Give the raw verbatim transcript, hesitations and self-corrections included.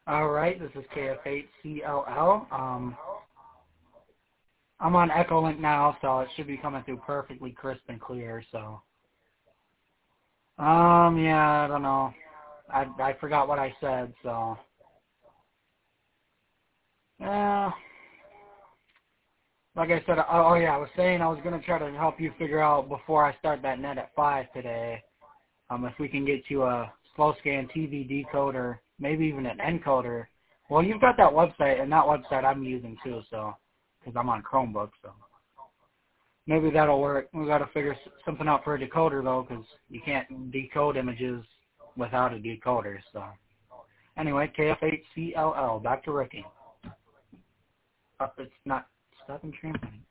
All right, this is K F eight C L L. Um, I'm on Echolink now, so it should be coming through perfectly crisp and clear. So, um, yeah, I don't know. I I forgot what I said. So, yeah. Like I said, oh, oh yeah, I was saying I was gonna try to help you figure out before I start that net at five today. Um, if we can get you a slow scan T V decoder, maybe even an encoder. Well, you've got that website, and that website I'm using too, so because I'm on Chromebook, so maybe that'll work. We got to figure s- something out for a decoder though, because you can't decode images without a decoder. So anyway, K F eight C L L. Back to Ricky. Uh, it's not stopping transmitting.